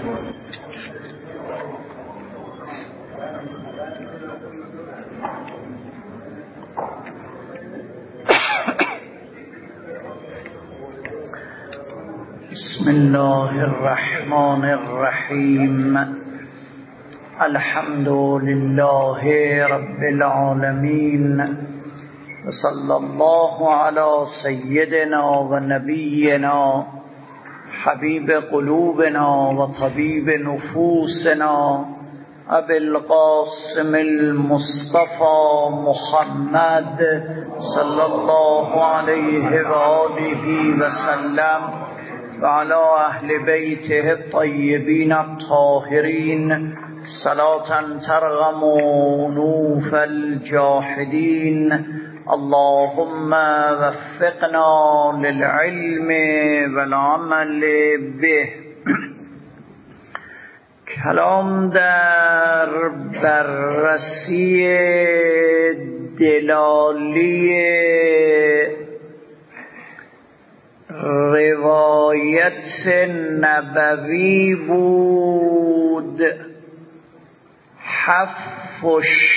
بسم الله الرحمن الرحیم. الحمد لله رب العالمین و صلی الله علی سیدنا و نبینا حبیب قلوبنا و طبیب نفوسنا ابی القاسم المصطفى محمد صلی الله علیه و آله و سلم و علی اهل بیته الطیبین الطاهرین صلاة ترغم نوف الجاحدین. اللهم وفقنا للعلم والعمل به. کلام در بررسی دلالی روایت نبوی بود. حف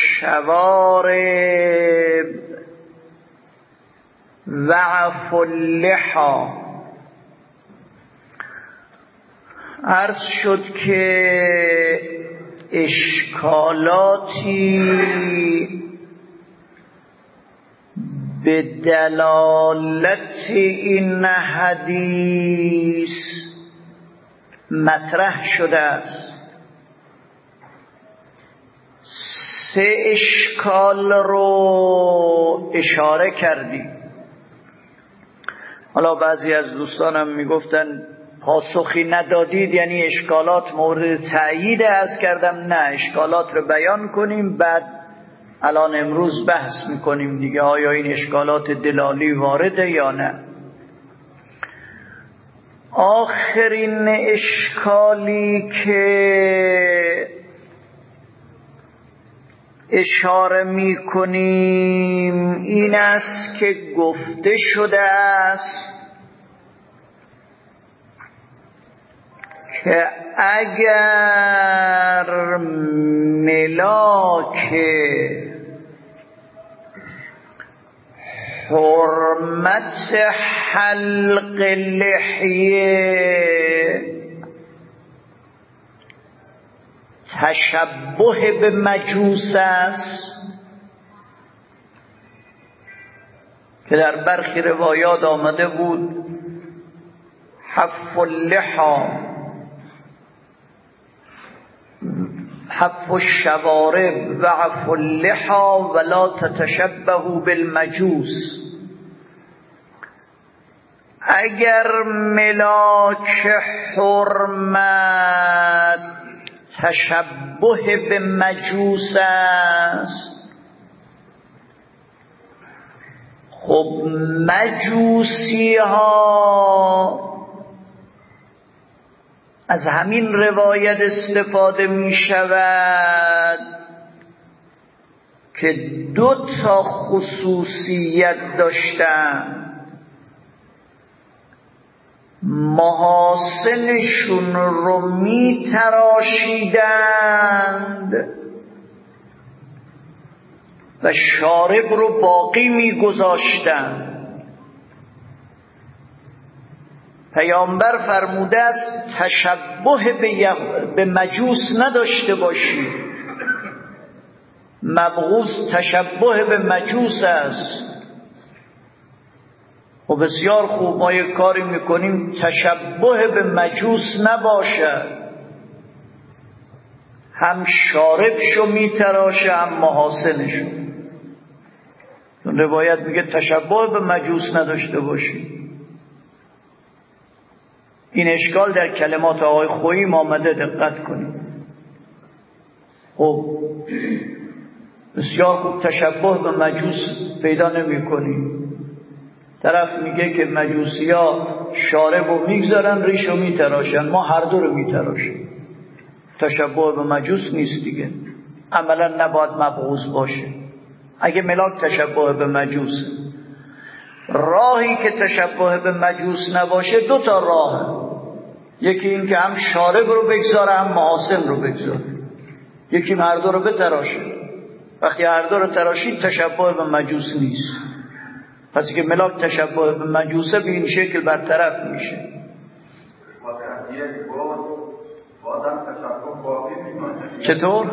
الشوارب وعف اللحا. عرض شد که اشکالاتی به دلالت این حدیث مطرح شده است. 3 اشکال رو اشاره کردیم. حالا بعضی از دوستانم میگفتن پاسخی ندادید، یعنی اشکالات مورد تأیید عرض کردم. نه، اشکالات رو بیان کنیم، بعد الان امروز بحث میکنیم دیگه آیا این اشکالات دلالی وارده یا نه. آخرین اشکالی که اشاره میکنیم این است که گفته شده است که اگر ملاک حرمت حلق لحیه تشبه به مجوس است، که در برخی روایات آمده بود حف اللحا حف الشوارب وعف اللحا ولا تتشبهوا بالمجوس. اگر ملاک حرمت تشبه به مجوس است، خب مجوسی ها از همین روایت استفاده می شود که 2 خصوصیت داشتن. محاسنشون رو می تراشیدند و شارب رو باقی می گذاشتند. پیامبر فرموده است تشبه به مجوس نداشته باشی. مبغوث تشبه به مجوس است. و بسیار خوب ما یک کاری میکنیم تشبه به مجوس نباشد. هم شاربشو میتراشه هم محاسنشو. روایت میگه تشبه به مجوس نداشته باشی. این اشکال در کلمات آقای خویی آمده، دقت کنید. خب بسیار خوب تشبه به مجوس پیدا نمی کنی. طرف میگه که مجوسی ها شاربو میگذارن ریشو میتراشن، ما هر دو رو میتراشن. تشبه به مجوس نیست دیگه. عملا نباید مبغوض باشه. اگه ملاک تشبه به مجوسه، راهی که تشبه به مجوس نباشه 2 راه. یکی این که هم شارب رو بگذاره هم محاسن رو بگذاره، یکی هر دو رو بتراشه. وقتی هر دو رو تراشید تشبه به مجوس نیست. پس که ملاک تشبه به مجوسه به این شکل برطرف میشه. چطور؟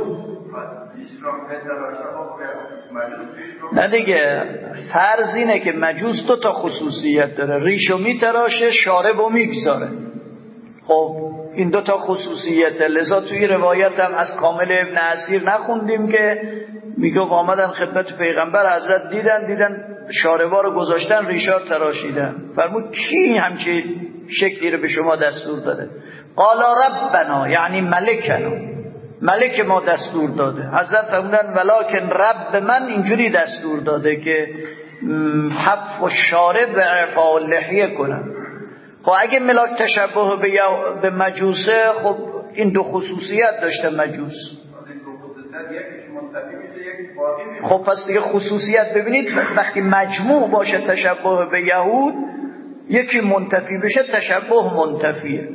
نه دیگه، فرض اینه که مجوس دو تا خصوصیت داره، ریشو میتراشه، شاربو میگذاره. خب این دو تا خصوصیته. لذا توی روایت هم از کامل ابن اسیر نخوندیم که میگه آمدن خدمت پیغمبر، حضرت دیدن شاربا رو گذاشتن، ریشا رو تراشیدن. فرمود کی همچین شکلی رو به شما دستور داده؟ قال ربنا، یعنی ملکنا، ملک ما دستور داده. حضرت فرمودن ولکن رب من اینجوری دستور داده که حف و شارب و اعفاء اللحیه کنن. خب اگه ملاک تشبه به مجوسه، خب این دو خصوصیت داشته مجوس. خب پس دیگه خصوصیت ببینید، وقتی مجموع باشه تشبه به یهود، یکی منتفی بشه تشبه منتفیه.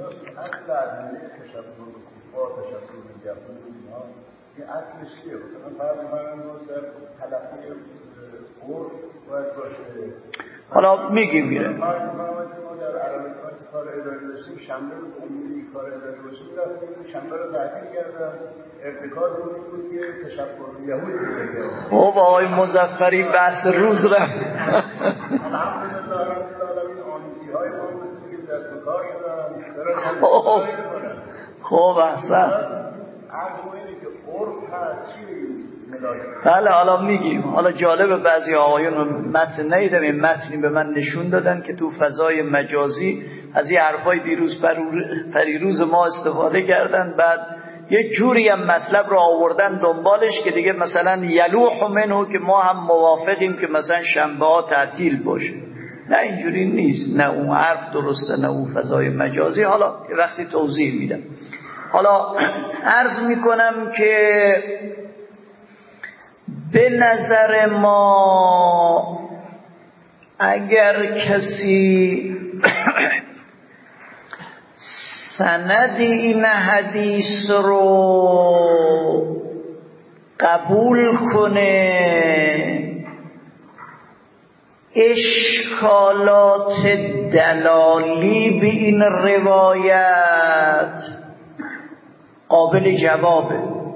حالا میگیم میره شنبه رو عمومی کار اداره باشیم رفتیم، شنبه رو تعطیل کردن، ارتکار بود که تشبه یهود بگه. او با آقای مظفری بحث روز رفت. الحمدلله رب العالمین آنیتی های ما که دست و کار شدن. خب احسن. عرض اینه که عرف هست چی بله حالا میگیم. حالا جالبه بعضی آقایون رو متن نیدم، این متنی به من نشون دادن که تو فضای مجازی از این حرفای دیروز پریروز ما استفاده کردن، بعد یه جوری هم مطلب رو آوردن دنبالش که دیگه مثلا یلوح منه که ما هم موافقیم که مثلا شنبه ها تعطیل باشه. نه اینجوری نیست، نه اون حرف درسته نه اون فضای مجازی. حالا وقتی توضیح میدم. حالا عرض میکنم که به نظر ما اگر کسی سند این حدیث رو قبول کنه، اشکالات دلالی به این روایت قابل جوابه.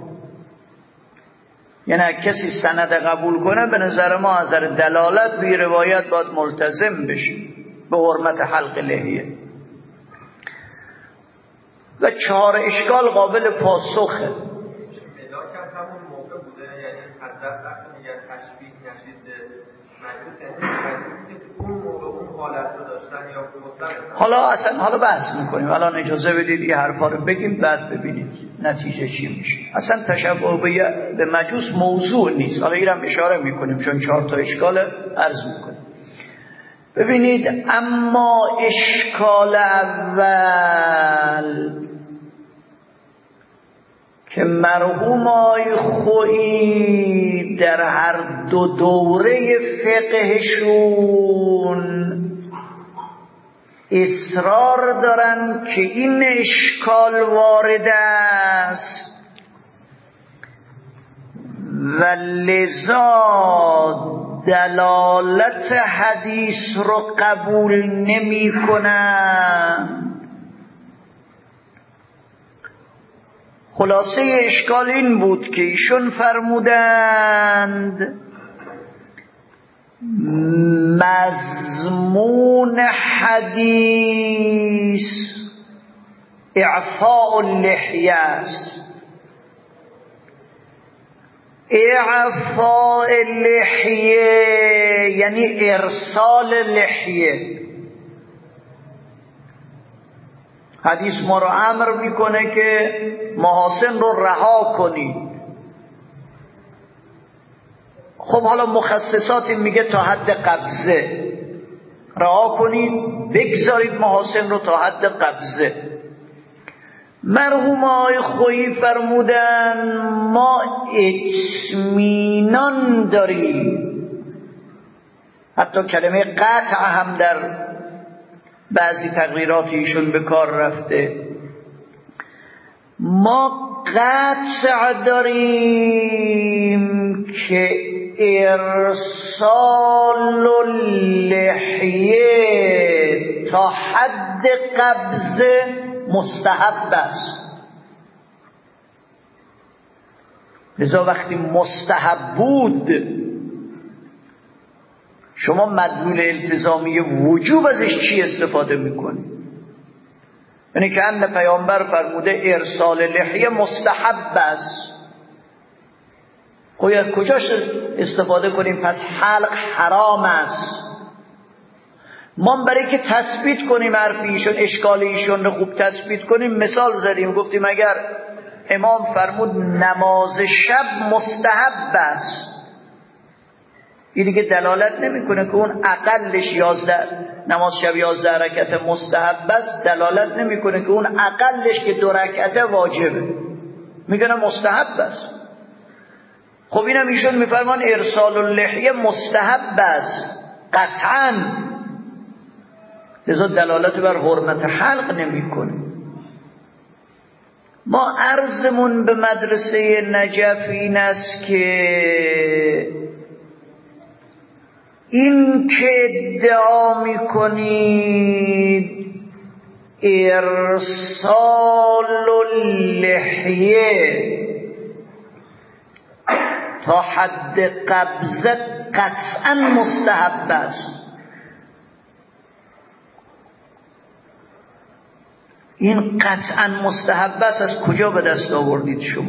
یعنی کسی سند قبول کنه، به نظر ما از نظر دلالت به روایت باید ملتزم بشه به حرمت حلق لحیه. و 4 اشکال قابل پاسخه. حالا بحث میکنیم. الان اجازه بدید این حرفا رو بگیم بعد ببینید نتیجه چی میشه. اصلا تشبه به مجوس موضوع نیست. حالا اینم اشاره میکنیم چون 4 تا اشکال عرض میکنیم. ببینید، اما اشکال اول که مرحوم آقای خویی در هر دو دوره فقهشون اصرار دارن که این اشکال وارد است و لذا دلالت حدیث رو قبول نمی کنن. خلاصه اشکال این بود که ایشون فرمودند مضمون حدیث اعفاء اللحیه است. اعفاء اللحیه یعنی ارسال لحیه. حدیث ما رو امر میکنه که محاسن رو رها کنید. خب حالا مخصصاتی میگه تا حد قبضه رها کنید، بگذارید محاسن رو تا حد قبضه. مرحوم آقای خویی فرمودن ما اطمینان داریم، حتی کلمه قطع هم در بعضی تغییرات ایشون به کار رفته. ما قطع داریم که ارسال اللحیه تا حد قبض مستحب است. لذا وقتی مستحب بود شما مدلول التزامی وجوب ازش چی استفاده میکنی؟ یعنی که ان پیامبر فرموده ارسال لحیه مستحب است. خب از کجاش استفاده کنیم؟ پس حلق حرام است. ما برای که تثبیت کنیم حرف ایشون، اشکال ایشون رو خوب تثبیت کنیم مثال زدیم، گفتیم اگر امام فرمود نماز شب مستحب است، این دیگه دلالت نمیکنه که اون اقلش 11 نماز شب 11 رکعت مستحب است، دلالت نمیکنه که اون اقلش که 2 رکعت واجبه، میگن مستحب است. خب اینم ایشون میفرمان ارسال اللحیه مستحب است قطعا، لذا دلالت بر حرمت حلق نمیکنه. ما عرضمون به مدرسه نجف این است که این که ادعا میکنید ارسال اللحیه تا حد قبضت قطعا مستحب است، این قطعا مستحب است از کجا به دست آوردید شما؟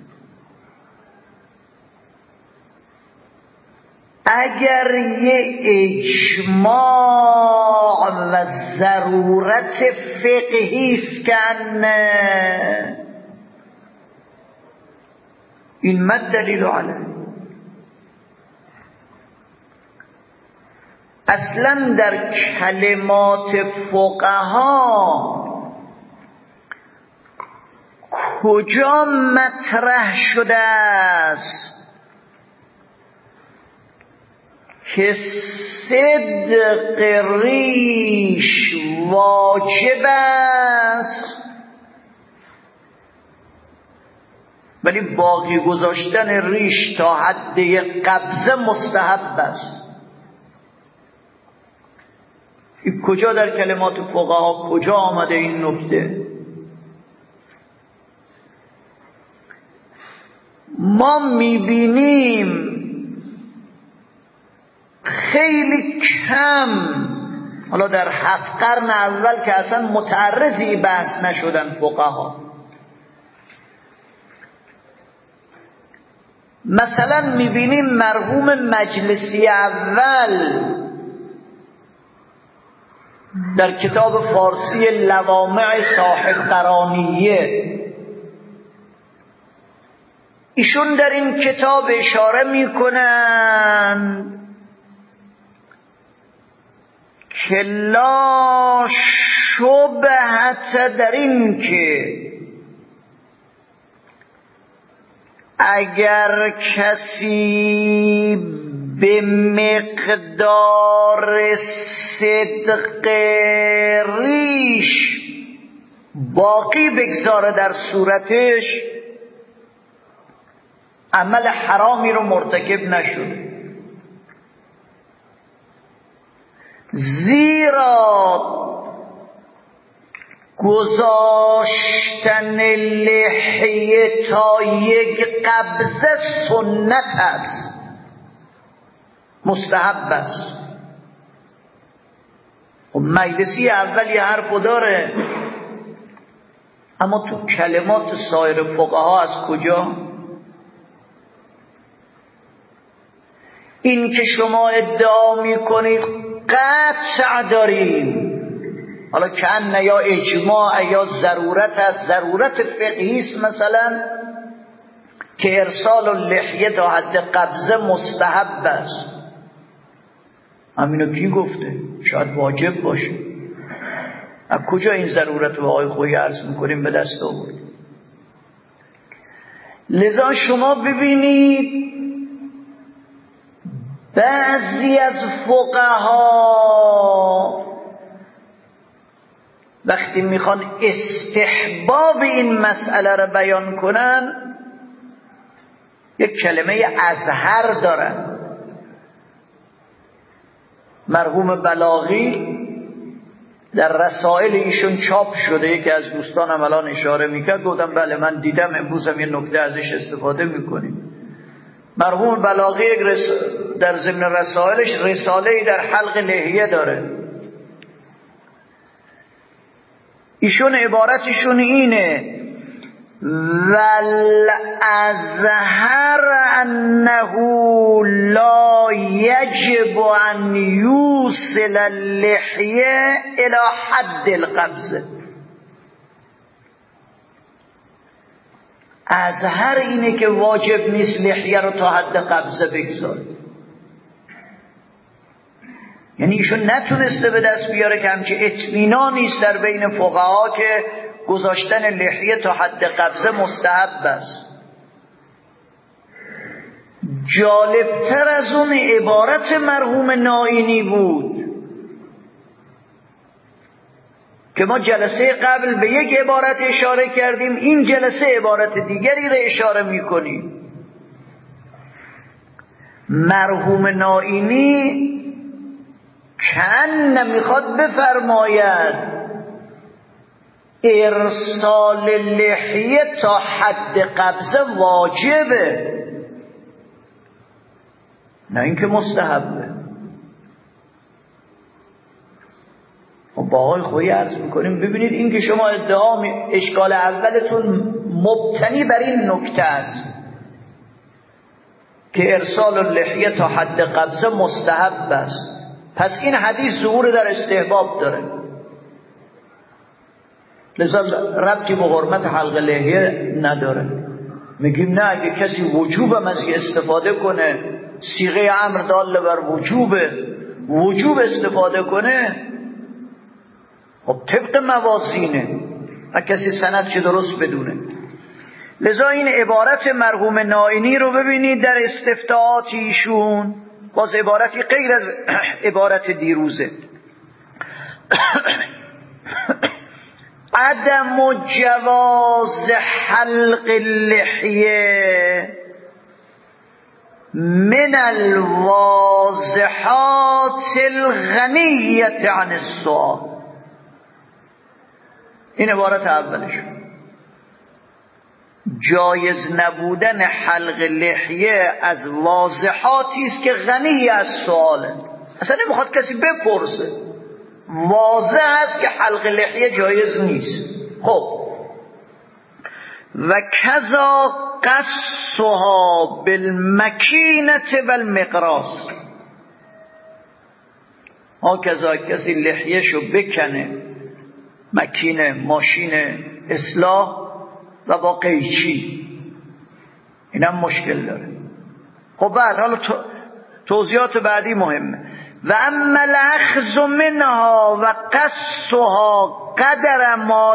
اگر یه اجماع و ضرورت فقهی است که این مد دلیل علیه. اصلا در کلمات فقها کجا مطرح شده است که صدق ریش واجب است ولی باقی گذاشتن ریش تا حد قبضه مستحب است؟ این کجا در کلمات فقها کجا آمده این نکته؟ ما میبینیم خیلی کم، حالا در 7 قرن اول که اصلا متعرضی بحث نشدن فقها، مثلا میبینیم مرحوم مجلسی اول در کتاب فارسی لوامع صاحب قرانیه، ایشون در این کتاب اشاره میکنن که لا شبهت در این که اگر کسی به مقدار صدق ریش باقی بگذاره در صورتش عمل حرامی رو مرتکب نشد، زیرا گذاشتن لحیه تا یک قبضه سنت است، مستحب است. و مجلسی اول یه حرفو داره، اما تو کلمات سایر فقها از کجا؟ این که شما ادعا میکنید قطع داریم، حالا کأن یا اجماع یا ضرورت است، ضرورت فقهی است مثلا که ارسال اللحیه تا حد قبضه مستحب است، همینو کی گفته؟ شاید واجب باشه. از کجا این ضرورت رو آقای خویی عرض میکنیم به دست آورد؟ لذا شما ببینید بعضی از فقها وقتی میخوان استحباب این مسئله رو بیان کنن یک کلمه ازهر دارن. مرحوم بلاغی در رسائل ایشون چاپ شده، یکی از دوستانم الان اشاره میکرد، گفتم بله من دیدم، امروزم یه نکته ازش استفاده میکنیم. مرحوم بلاغی در ضمن رسائلش رساله‌ای در حلق لحیه داره. ایشون عبارتشون اینه: والازهر انه لا یجب ان یوصل اللحیه الى حد القبضه. ازهر اینه که واجب نیست لحیه رو تا حد قبضه بگذاره. یعنی ایشون نتونسته به دست بیاره که همچه اطمینانی است در بین فقها که گذاشتن لحیه تا حد قبضه مستحب است. جالبتر از اون عبارت مرحوم نائینی بود که ما جلسه قبل به یک عبارت اشاره کردیم، این جلسه عبارت دیگری را اشاره میکنیم. مرحوم نائینی کن نمیخواد بفرماید ارسال لحیه تا حد قبضه واجبه، نه اینکه مستحبه. با آقای خویی عرض میکنیم ببینید این که شما اشکال اولتون مبتنی بر این نکته است که ارسال اللحیه تا حد قبضه مستحب است، پس این حدیث ظهور در استحباب داره، لذا ربطی به حرمت حلق لحیه نداره. میگیم نه، اگه کسی وجوبم از استفاده کنه، صیغه امر دال بر وجوب استفاده کنه، خب طبق موازینه و کسی سند چه درست بدونه. لذا این عبارت مرحوم نائینی رو ببینید در استفتاءات ایشون، باز عبارتی غیر از عبارت دیروزه. عدم جواز حلق اللحیه من الواضحات الغنیة عن السؤال. این عبارت اولش، جایز نبودن حلق لحیه از واضحاتی است که غنی از سؤاله، اصلا نمیخواد کسی بپرسه، واضح است که حلق لحیه جایز نیست. خب و کذا قصها بالمکینه و المقراص، ها کذا کسی لحیهشو بکنه، مکینه ماشین اصلاح و با قیچی، اینم مشکل داره. خب بعد حالا توضیحات بعدی مهمه. و اما الاخذ منها و قصها قدر ما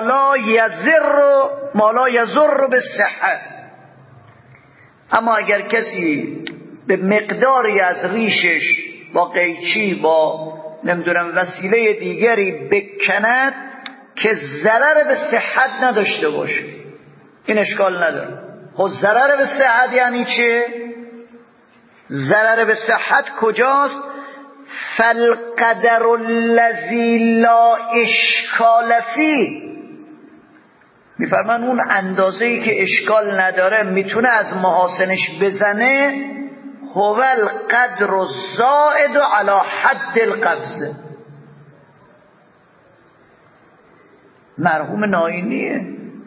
لا یضر بالصحه. اما اگر کسی به مقداری از ریشش با قیچی با نمیدونم وسیله دیگری بکند که ضرر به صحت نداشته باشه، این اشکال نداره. خب ضرر به صحت یعنی چه؟ ضرر به صحت کجاست؟ فالقدر الذی لا اشکال فیه، میفرمان اون اندازه‌ای که اشکال نداره میتونه از محاسنش بزنه، هو القدر الزائد علی حد القبضه. مرحوم نائینیه،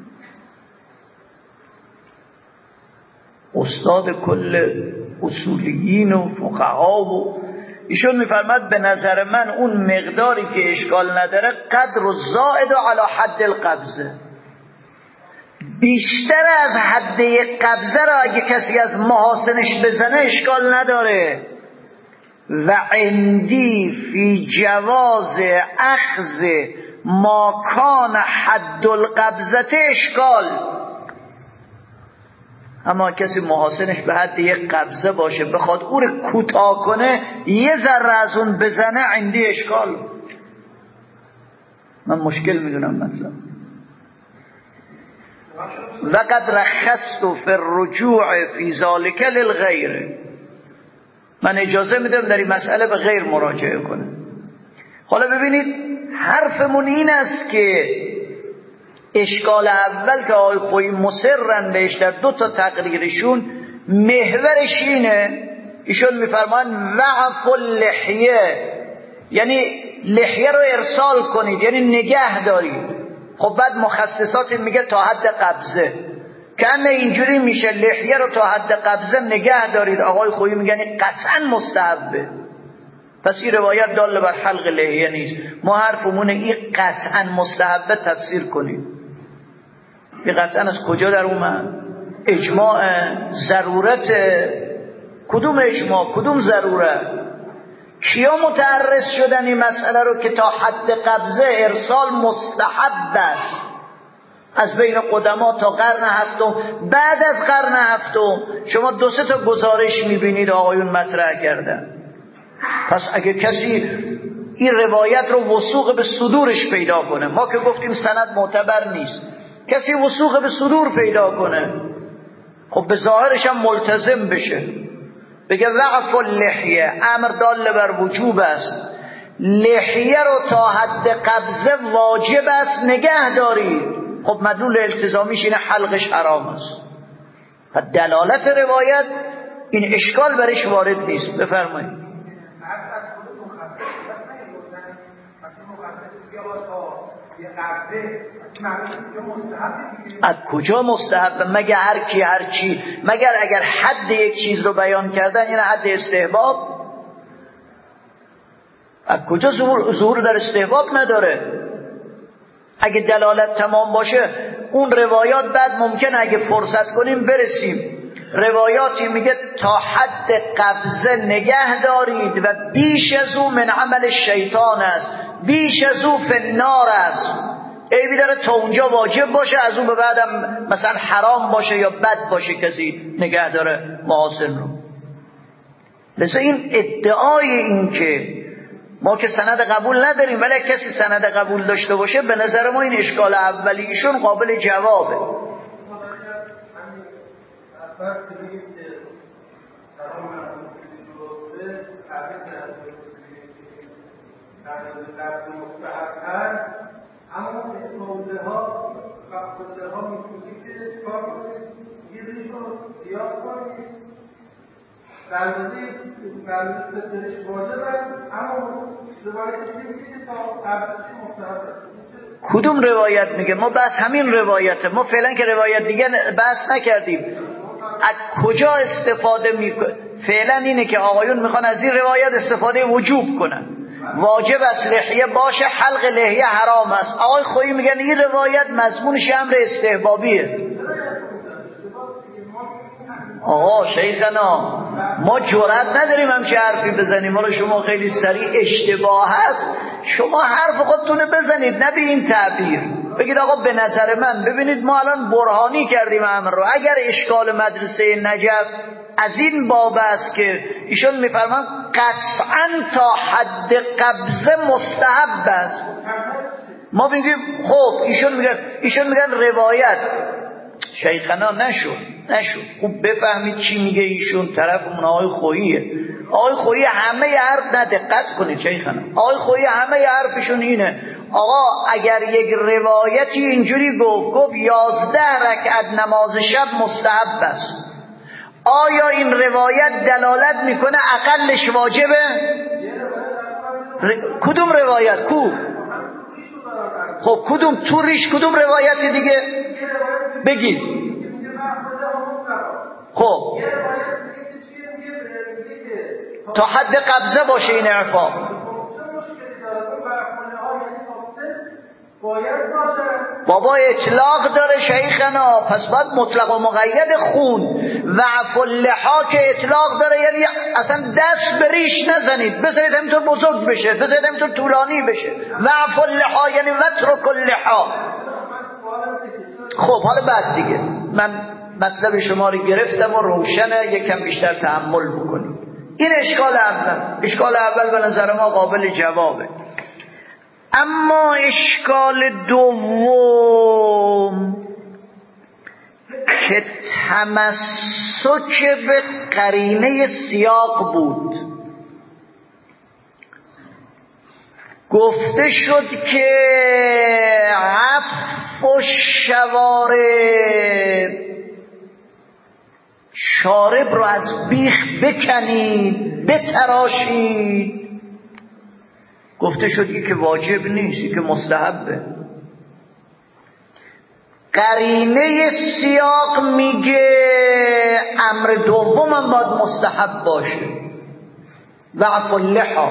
استاد کل اصولیین و فقها، و ایشون میفرماد به نظر من اون مقداری که اشکال نداره قدر الزائد علی حد القبضه، بیشتر از حد قبضه را اگه کسی از محاسنش بزنه اشکال نداره. و عندی فی جواز اخذ ما کان حد القبضه اشکال. اما کسی محاسنش به حد یک قبضه باشه بخواد او رو کوتاه کنه، یه ذره از اون بزنه، عندی اشکال. من مشکل میدونم مثلا. وقد رخصت فی الرجوع فی ذلک للغیر، من اجازه میدم در این مسئله به غیر مراجعه کنه. حالا ببینید حرفمون این است که اشکال اول که آقای خویی مصرن بهش در 2 تا تقریرشون محورش اینه، ایشون میفرمان وعف اللحیه، یعنی لحیه رو ارسال کنید، یعنی نگه دارید. خب بعد مخصصات میگه تا حد قبضه، کنه اینجوری میشه لحیه رو تا حد قبضه نگه دارید. آقای خویی میگن قطعا مستحبه، پس این روایت داله بر حلق لحیه نیست. ما حرفمونه این قطعا مستحبه تفسیر کنید. این قطعا از کجا در اومد؟ اجماع، ضرورت، کدوم اجماع کدوم ضرورت؟ کیا متعرض شدن این مسئله رو که تا حد قبضه ارسال مستحب است؟ از بین قدما تا قرن هفتم. بعد از قرن هفتم شما 2-3 تا گزارش میبینید آقایون مطرح کردن. پس اگه کسی این روایت رو وثوق به صدورش پیدا کنه، ما که گفتیم سند معتبر نیست، کسی وثوق به صدور پیدا کنه، خب به ظاهرش هم ملتزم بشه، بگه وقف اللحیه امر دال بر وجوب است، لحیه رو تا حد قبضه واجب است نگه دارید. خب مدلول التزامیش اینه حلقش حرام است. و دلالت روایت این اشکال برش وارد نیست. بفرمایید. از کجا مستحب؟ مگر هر کی هر چی؟ مگر اگر حد یک چیز رو بیان کردن یعنی حد استحباب؟ از کجا ظهور در استحباب نداره؟ اگه دلالت تمام باشه اون روایات بعد ممکنه اگه فرصت کنیم برسیم روایاتی میگه تا حد قبضه نگه دارید و بیش از او من عمل شیطان است، بیش از او فنار است. عیبی داره تا اونجا واجب باشه، از اون به بعدم مثلا حرام باشه یا بد باشه کسی نگه داره محاسن رو. لذا این ادعای این که ما که سند قبول نداریم ولی کسی سند قبول داشته باشه، به نظر ما این اشکال اولیشون قابل جوابه. اما موضوع ها میتونید که کار کنید یه ریشو زیاد کنید در اندازه سترش واجب است، اما روایتش میگه تا قبلش مستحب است. کدوم روایت میگه؟ ما بس همین روایته، ما فعلا که روایت دیگه بحث نکردیم. از کجا استفاده میکنه؟ فعلا اینه که آقایون میخوان از این روایت استفاده وجوب کنن، واجب است لحیه باشه، حلق لحیه حرام است. آقای خویی میگن این روایت مضمونش امر استحبابیه. آقا شیخنا ما جرئت نداریم همچه حرفی بزنیم، حالا شما خیلی سریع اشتباه هست، شما حرف خودتونه بزنید نه به این تعبیر. بگید آقا به نظر من، ببینید ما الان برهانی کردیم امر رو. اگر اشکال مدرسه نجف از این باب است که ایشون میفرمان قطعا تا حد قبضه مستحب است، ما میگیم خب ایشون میگن روایت. شیخنا نشد خوب بفهمید چی میگه ایشون. طرف اون آقای خوییه. آقای خویی همه حرف، نه دقت کنید شیخنا، آقای خویی همه حرفشون اینه آقا اگر یک روایتی اینجوری گفت 11 رکعت نماز شب مستحب است، آیا این روایت دلالت میکنه اقلش واجبه؟ کدوم روایت؟ خب کدوم توریش؟ کدوم روایت دیگه بگید. خب تا حد قبضه باشه این اعفا. بابا اطلاق داره شیخنا، پس باید مطلق و مقید خون. وعف اللحا که اطلاق داره یعنی اصلا دست به ریش نزنید، بذارید همینطور بزرگ بشه، بذارید همینطور طولانی بشه. وعف اللحا یعنی وترک اللحا. خب حالا بعد دیگه من مطلب شما رو گرفتم و روشنه، یکم بیشتر تأمل بکنید. این اشکال اول به نظر ما قابل جوابه. اما اشکال دوم که تمسک به قرینه سیاق بود. گفته شد که عفو الشوارب، شارب رو از بیخ بکنید بتراشید. گفته شد که واجب نیست، که مستحبه. قرینه سیاق میگه امر دوم هم باید مستحب باشه. وعف اللحا،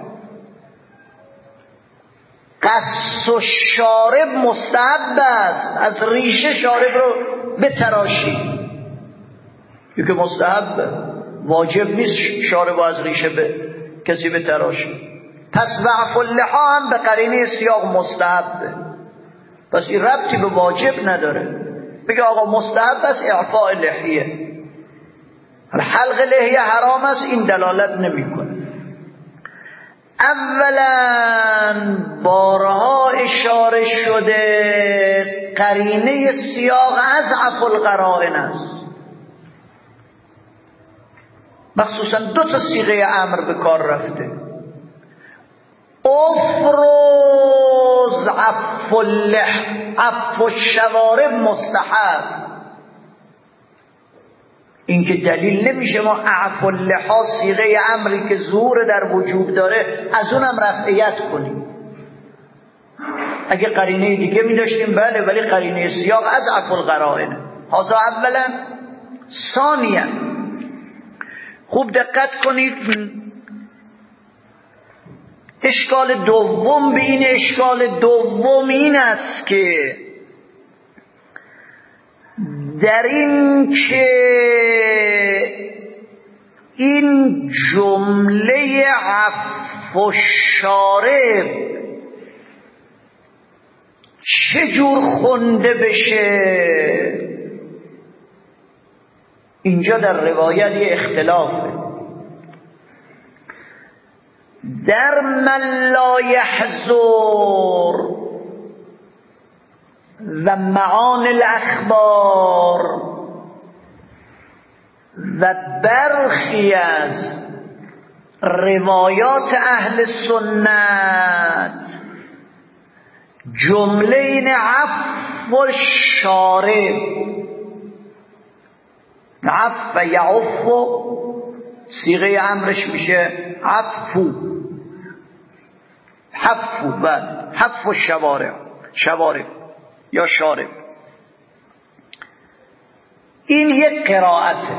قص الشارب مستحب است، از ریشه شارب رو بتراشی. که مستحبه، واجب نیست شارب رو از ریشه کسی بتراشی. پس وعف اللحا هم به قرینه سیاق مستحبه. پس این ربطی به واجب نداره. بگه آقا مستحب است اعفاء لحیه، حلق لحیه حرام است، این دلالت نمیکنه. اولا بارها اشاره شده قرینه سیاق از عفو القرائن است. مخصوصا 2 تا صیغه امر به کار رفته. افروز عفو اللح، عفو الشوارب مستحب. این که دلیل نمیشه ما عفو اللحا صیغه امری که ظهور در وجوب داره از اونم رفعیت کنیم. اگه قرینه دیگه می داشتیم بله، ولی قرینه سیاق از عفو القرائن. هذا اولا. ثانیا خوب دقت کنید، اشکال دوم به این اشکال دوم این است که در این که این جمله عفو الشارب چجور خونده بشه، اینجا در روایت یه اختلافه. در من لا یحضر و معان الاخبار و برخی از روایات اهل سنت جمله این عفو الشارب، عفو یعفو صیغه امرش میشه عفو، حفو، بله حفو شوارب یا شارب. این یک قرائته.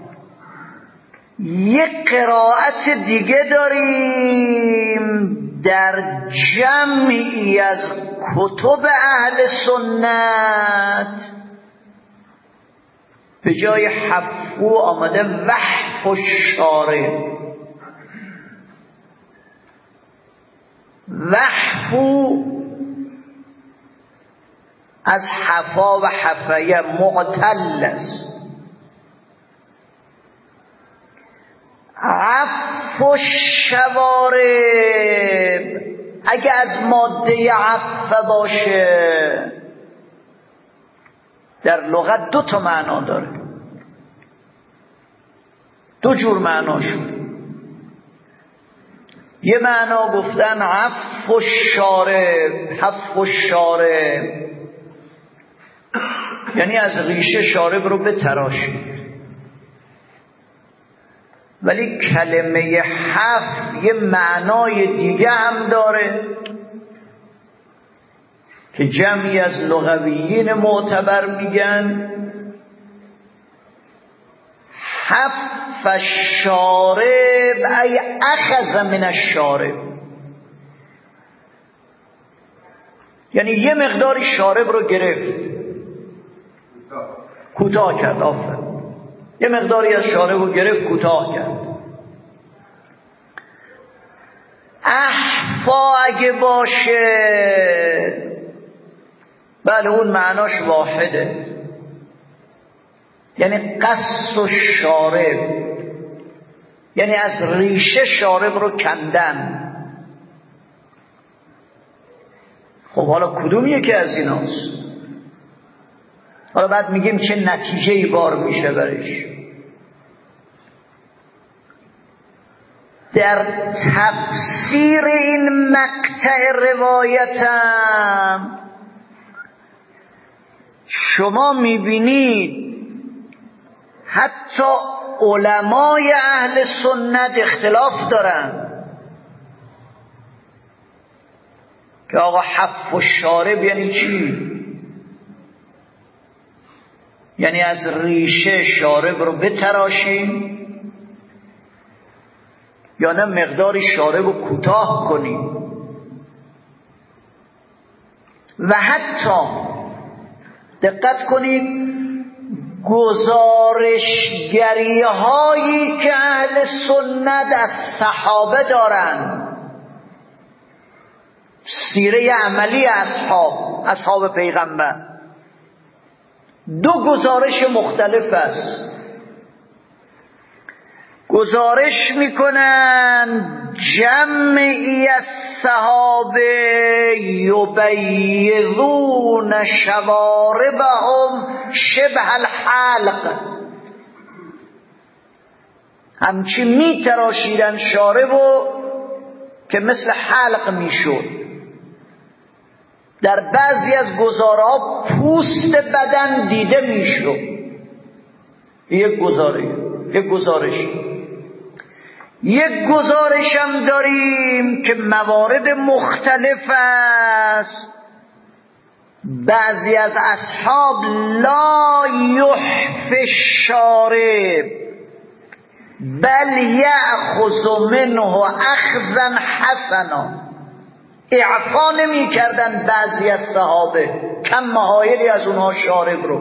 یک قرائت دیگه داریم در جمعی از کتب اهل سنت به جای حفو آمده وحف الشارب. وحفو از حفا و حفیه معتل است. عفو الشوارب اگه از ماده عفو باشه در لغت 2 تا معنا داره، 2 جور معنا شد. یه معنا گفتن عفو الشارب، حفو الشارب یعنی از ریشه شارب رو بتراشید. ولی کلمه حفو یه معنای دیگه هم داره که جمعی از لغویین معتبر میگن حف الشارب ای اخذ من الشارب، یعنی یه مقداری شارب رو گرفت، کوتاه کرد. آفرین، یه مقداری از شارب رو گرفت کوتاه کرد. احفا اگه باشه بله اون معناش واحده، یعنی قص و شارب، یعنی از ریشه شارب رو کندن. خب حالا کدوم یکی از ایناست؟ حالا بعد میگیم چه نتیجه‌ای بار میشه برش. در تفسیر این مقطع روایتم شما میبینید حتی علمای اهل سنت اختلاف دارن که آقا حف و شارب یعنی چی؟ یعنی از ریشه شارب رو بتراشیم یا نه مقداری شارب رو کوتاه کنیم؟ و حتی دقت کنید گزارشگری هایی که اهل سنت از صحابه دارن، سیره عملی اصحاب پیغمبر، دو گزارش مختلف است. گزارش میکنن جمعی از صحابه یبیضون شواربهم شبه الحلق، همچی میتراشیدن شاربو که مثل حلق میشد. در بعضی از گزارها پوست بدن دیده میشد. یک گزارش هم داریم که موارد مختلف است. بعضی از اصحاب لا یحف الشارب بل یأخذ منه اخذا حسنا، اعفا نمی کردن بعضی از صحابه، کم محایلی از اونها شارب رو،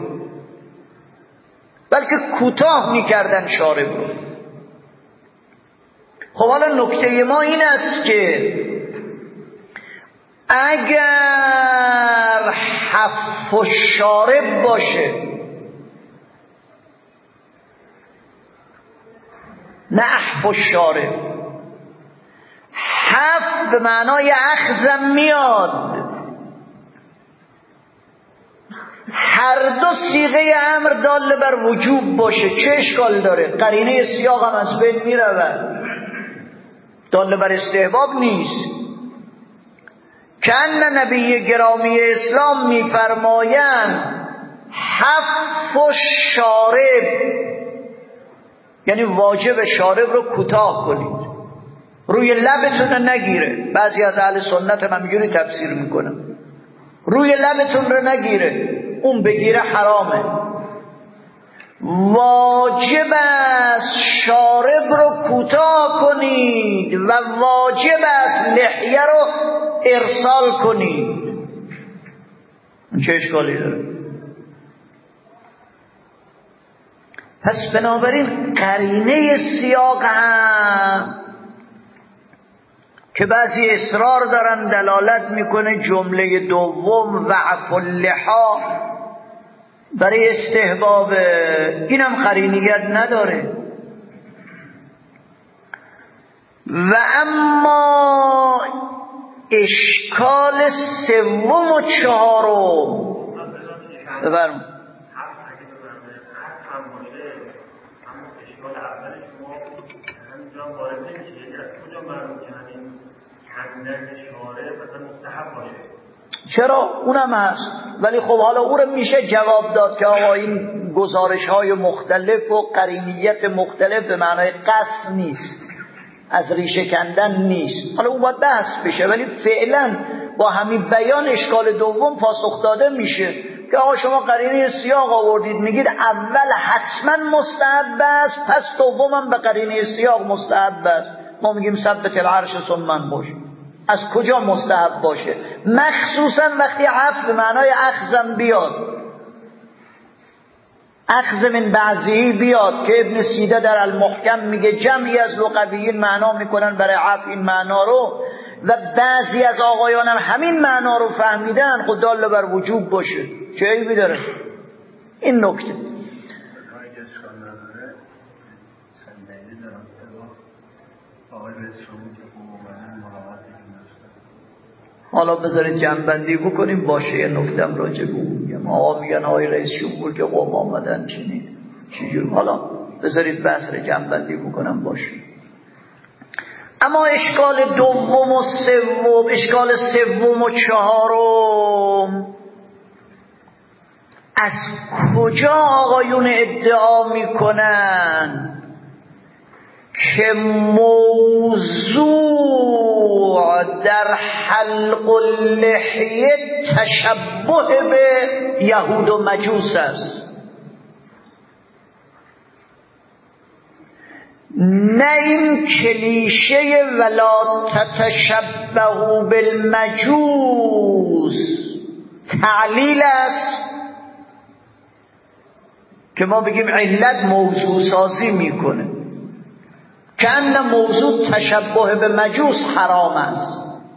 بلکه کوتاه می کردن شارب رو. خب حالا نکته ما این است که اگر حف و شارب باشه، نه احف و شارب، حف به معنای اخذم میاد، هر دو صیغه امر دال بر وجوب باشه، چه اشکال داره؟ قرینه سیاق هم از بین میرود، دال بر استحباب نیست. کأن نبی گرامی اسلام میفرمایند حف و شارب یعنی واجب شارب رو کوتاه کنید، روی لبتون نگیره. بعضی از اهل سنت هم اینجوری تفسیر میکنن، روی لبتون رو نگیره، اون بگیره حرامه. واجب است شارب رو کوتاه کنید و واجب است لحیه رو ارسال کنید. چه اشکالی داره؟ پس بنابراین قرینه سیاق هم که بعضی اصرار دارن دلالت میکنه جمله دوم وعف اللحا برای استحباب، اینم قرینیت نداره. و اما اشکال سوم و چهارم بفرمایید. چرا؟ اونم هست، ولی خب حالا او رو میشه جواب داد که آقا این گزارش های مختلف و قرینیت مختلف به معنای قصد نیست، از ریشه کندن نیست. حالا اون باید بحث بشه، ولی فعلا با همین بیان اشکال دوم پاسخ داده میشه که آقا شما قرینه سیاق آوردید، میگید اول حتما مستحب است، پس دومم به قرینه سیاق مستحب است. ما میگیم ثبت العرش ثم باشه. از کجا مستحب باشه؟ مخصوصا وقتی عفو به معنای اخذم بیاد، اخذ من بعضی بیاد که ابن سیده در المحکم میگه جمعی از لغویین معنا میکنن برای عفو این معنا رو، و بعضی از آقایان هم همین معنا رو فهمیدن، خود دال بر وجوب باشه. چه عیبی داره؟ این نکته. حالا بذارید جنبندی بکنیم. باشه یه نکتم راجع به اون میگم. آقا میگن آقای رئیس جمهور که قوم آمدن چنین چجور، حالا بذارید بحث رو جنبندی بکنم. باشه. اما اشکال دوم و سوم، اشکال سوم و چهارم، از کجا آقایون ادعا میکنن که موضوع در حلق اللحیه تشبه به یهود و مجوس است؟ نه این کلیشه ولا تتشبهوا بالمجوس تعلیل است که ما بگیم علت موضوع سازی میکنه، که ان موضوع تشبه به مجوس حرام است،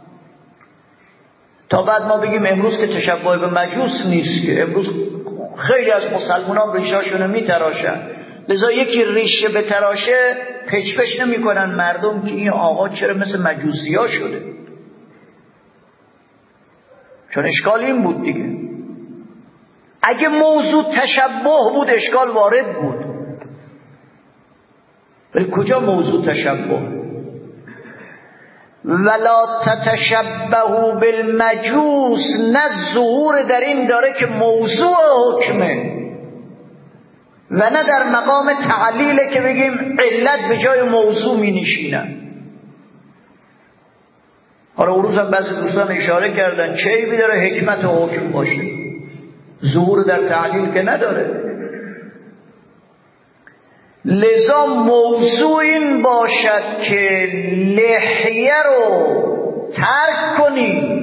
تا بعد ما بگیم امروز که تشبه به مجوس نیست، که امروز خیلی از مسلمانان ریشاشونو میتراشن، لذا یکی ریشه بتراشه پچ نمیکنن مردم که این آقا چرا مثل مجوسی ها شده، چون اشکال این بود دیگه. اگه موضوع تشبه بود اشکال وارد بود، ولی کجا موضوع تشبه؟ ولا تتشبهوا بالمجوس، نه ظهور در این داره که موضوع حکمه و نه در مقام تعلیله که بگیم علت به جای موضوع می نشینن. حالا اون روز هم بعضی دوستان اشاره کردن چه عیبی داره حکمت و حکم باشه، ظهور در تعلیل که نداره. لذا موضوع این باشد که لحیه رو ترک کنی،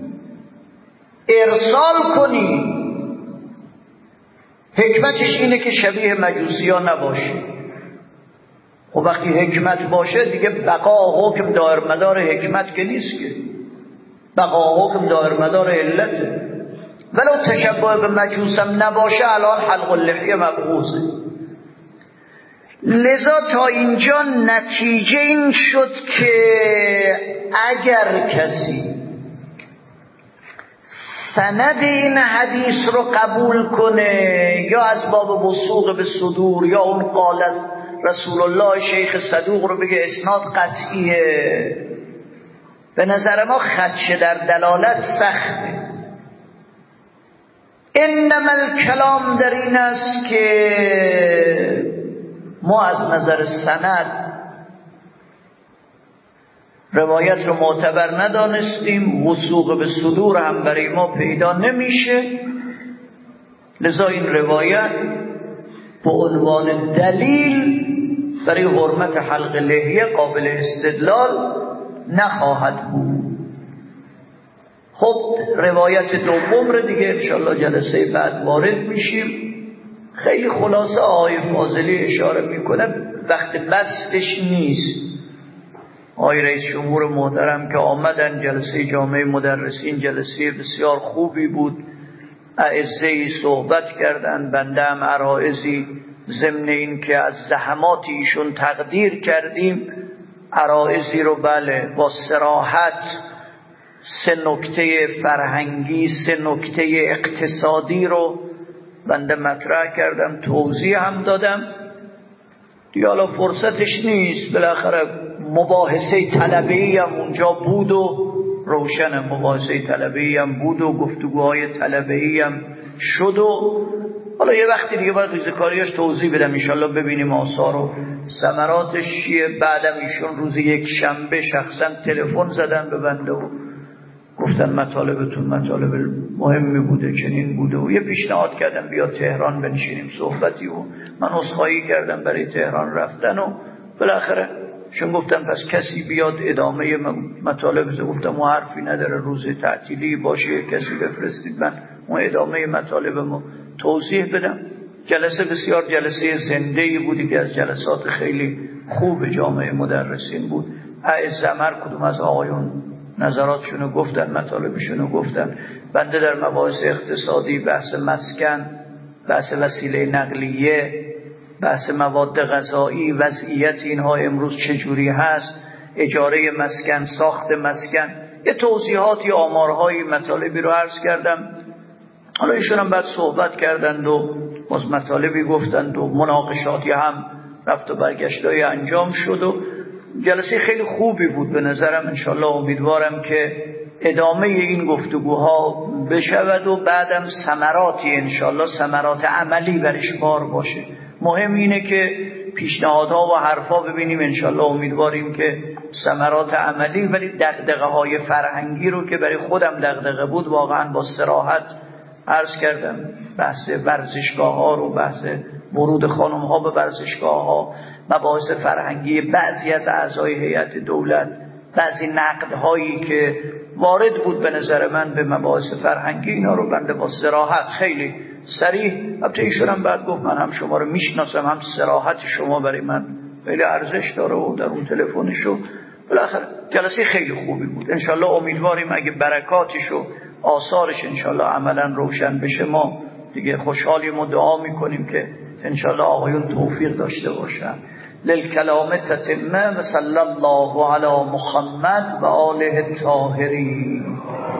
ارسال کنی، حکمتش اینه که شبیه مجوسی ها نباشه. خب وقتی حکمت باشه دیگه بقا حکم دایر مدار حکمت که نیست، که بقا حکم دایر مدار علته. ولو تشبه به مجوس هم نباشه الان حلق اللحیه مبغوضه. لذا تا اینجا نتیجه این شد که اگر کسی سند این حدیث رو قبول کنه، یا از باب وثوق به صدور، یا اون قال از رسول الله شیخ صدوق رو بگه اسناد قطعیه، به نظر ما خدشه در دلالت سخته. انما الکلام در این است که ما از نظر سند روایت رو معتبر ندانستیم، وثوق به صدور هم برای ما پیدا نمیشه، لذا این روایت به عنوان دلیل برای حرمت حلق لحیه قابل استدلال نخواهد بود. خب روایت دوم رو دیگه انشالله جلسه بعد وارد میشیم. خیلی خلاصه آقای فاضلی اشاره میکنه، وقت بستش نیست. آقای رئیس جمهور محترم که آمدن، جلسه جامعه مدرسین جلسه بسیار خوبی بود، اعزه‌ای صحبت کردن، بنده هم عرائضی ضمن این که از زحمات ایشون تقدیر کردیم، عرائضی رو بله با صراحت 3 نکته فرهنگی 3 نکته اقتصادی رو بنده مطرح کردم، توضیح هم دادم دیگه. حالا فرصتش نیست، بالاخره مباحثه طلبه‌ای هم اونجا بود و روشن مباحثه طلبه‌ای هم بود و گفتگوهای طلبه‌ای هم شد و حالا یه وقتی دیگه باید ریزکاریاش توضیح بدم انشالله ببینیم آثار و ثمراتش چیه. بعدم ایشون روز یک شنبه شخصا تلفن زدن به بنده و گفتن مطالبتون مطالب مهمی بوده، چنین بوده و یه پیشنهاد کردم بیا تهران بنشینیم صحبتی و من عذرخواهی کردم برای تهران رفتن و بالاخره چون گفتم پس کسی بیاد ادامه مطالب، گفتم اون حرفی نداره، روز تعطیلی باشه کسی بفرستید من اون ادامه مطالبمو توضیح بدم. جلسه بسیار جلسه زنده‌ای بودی که از جلسات خیلی خوب جامعه مدرسین بود. اعزم هر کدوم از آقایون نظراتشونو گفتن، مطالبشونو گفتن. بنده در مباحث اقتصادی، بحث مسکن، بحث وسیله نقلیه، بحث مواد غذایی، وضعیت اینها امروز چجوری هست، اجاره مسکن، ساخت مسکن، یه توضیحاتی آمارهایی مطالبی رو عرض کردم. حالا ایشون هم بعد صحبت کردند و باز مطالبی گفتند و مناقشاتی هم رفت و برگشتای انجام شد و جلسه خیلی خوبی بود به نظرم. انشالله امیدوارم که ادامه این گفتگوها بشود و بعدم ثمراتی انشالله ثمرات عملی برش بار باشه. مهم اینه که پیشنهادها و حرفا ببینیم انشالله امیدواریم که ثمرات عملی، ولی دغدغه های فرهنگی رو که برای خودم دغدغه بود واقعا با صراحت عرض کردم. بحث ورزشگاه ها رو، بحث ورود خانم ها به ورزشگاه ها، مباحث فرهنگی بعضی از اعضای هیئت دولت، بعضی نقدهایی که وارد بود به نظر من به مباحث فرهنگی، اینا رو بنده با صراحت خیلی صریح، البته ایشون هم بعد گفت من هم شما رو میشناسم، هم صراحت شما برای من خیلی ارزش داره و در اون تلفنشو بالاخره جلسه خیلی خوبی بود. انشالله امیدواریم اگه برکاتش و آثارش انشالله عملا روشن بشه، ما دیگه خوشحالیم و دعا میکنیم که انشالله آقایون توفیق داشته باشن. للکلام تتمه و صلی الله علی محمد و آله الطاهرین.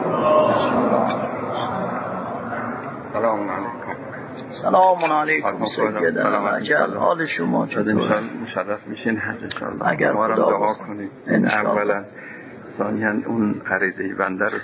سلام علیکم. سلام علیکم سیدنا. عجل حال شما چطور؟ مشرف میشین حج انشاءالله. اگر ما خدا دعا کنید اولا، ثانیاً اون عریضه بنده رو